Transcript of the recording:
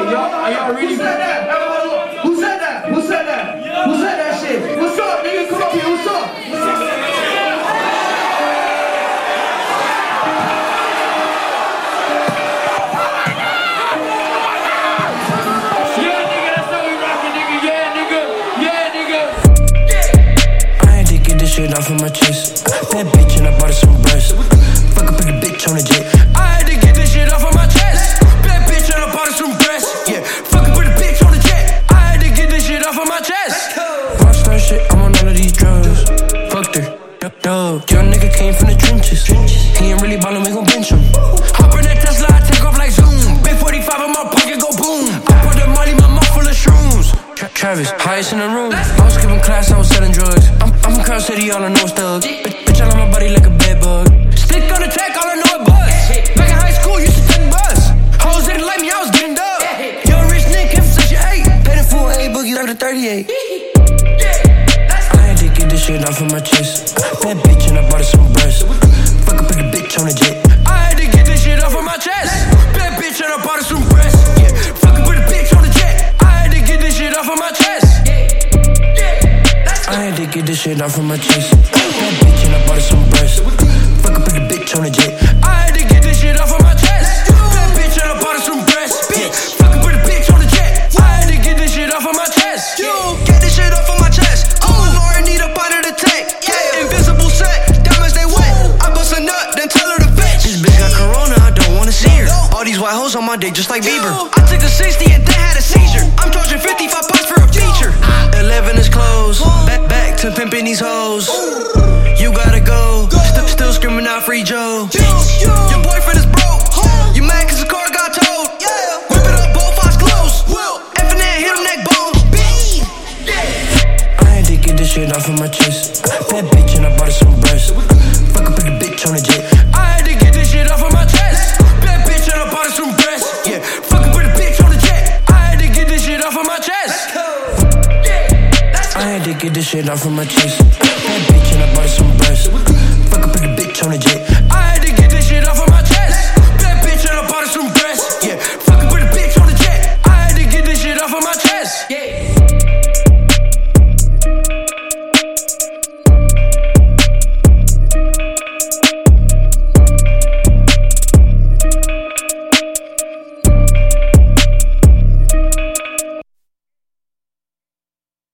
y'all really? Who said that? Who said that? Who said that? Who said that shit? What's up, nigga? Come up here. What's up? Shit off of my chest. Bad bitch and I bought her some breasts. Fuck a pretty bitch on the jet. I had to get this shit off of my chest. Bad bitch and I bought her some breasts. Yeah, fuck a pretty bitch on the jet. I had to get this shit off of my chest. Rockstar shit, I'm on all of these drugs. Fucked her, dub. Young nigga came from the trenches. He ain't really ballin', we gon' bench him. Hop in that Tesla, I take off like zoom. Big 45 in my pocket, go boom. I put that Molly, my mouth full of shrooms. Travis, highest in the room. I was skipping class, I was selling drugs. I'm from Crown City, all I know is thug. Bitch, I love my body like a bed bug. Stick on the track, all I know is buzz. Back in high school, used to take the bus. Hoes didn't like me, I was getting dub. Young rich nigga came from Section 8. Paid a full A boogie like the 38. I had to get this shit off of my chest. Bad bitch and I bought her some breasts. Fuck a pretty bitch on the jet. I had to get this shit off of my chest. Bad bitch and I bought her some breasts. Yeah, fuck a pretty bitch on the jet. I had to get this shit off of my chest. I had to get this shit off of my chest. Bad bitch and I bought her some breasts. Fuck a pretty bitch on the jet. I had to get this shit off of my chest. Bad bitch and I bought her some breasts. Fuck a pretty bitch on the jet. I had to get this shit off of my chest. Get this shit off of my chest. I'm a lawyer, need a part of the tank. Yeah, invisible set, diamonds they wet. I bust a nut, then tell her to fetch. This bitch got corona, I don't wanna see her. All these white hoes on my dick just like Bieber. I took a 60 and then had a seizure. I'm charging 55 bucks for a feature. 11 is closed. Back to pimping these hoes. You gotta go. Still screaming out free Joe. Your boyfriend is broke. You mad cause the car got towed. Whip it up, both eyes closed. Effing and hit him neck bones. I had to get this shit off of my chest. Bad bitch and I bought her some breasts. Fuck a pretty bitch on the jet. I had to get this shit off of my chest. Bad bitch and I bought her some breasts. Yeah, fuck a pretty bitch on the jet. I had to get this shit off of my chest. I had to get this shit off of my chest. Bad bitch and I bought her some breasts. Fuck a pretty bitch on the jet.